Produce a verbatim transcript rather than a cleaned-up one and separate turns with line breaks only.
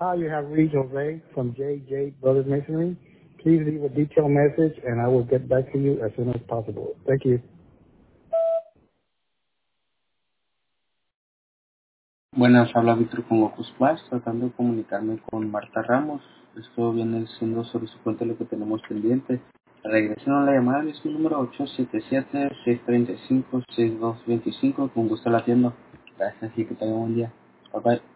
Hi, you have reached Jose from J J Brothers Masonry. Please leave a detailed message and I will get back to you as soon as possible. Thank you.
Buenas, habla Víctor con Ocus Plus, tratando de comunicarme con Marta Ramos. Esto viene siendo sobre su cuenta lo que tenemos pendiente. La regresión a la llamada es mi número ocho siete siete, seis tres cinco, seis dos dos cinco. Con gusto la atiendo. Gracias y que tengan un buen día. Bye bye.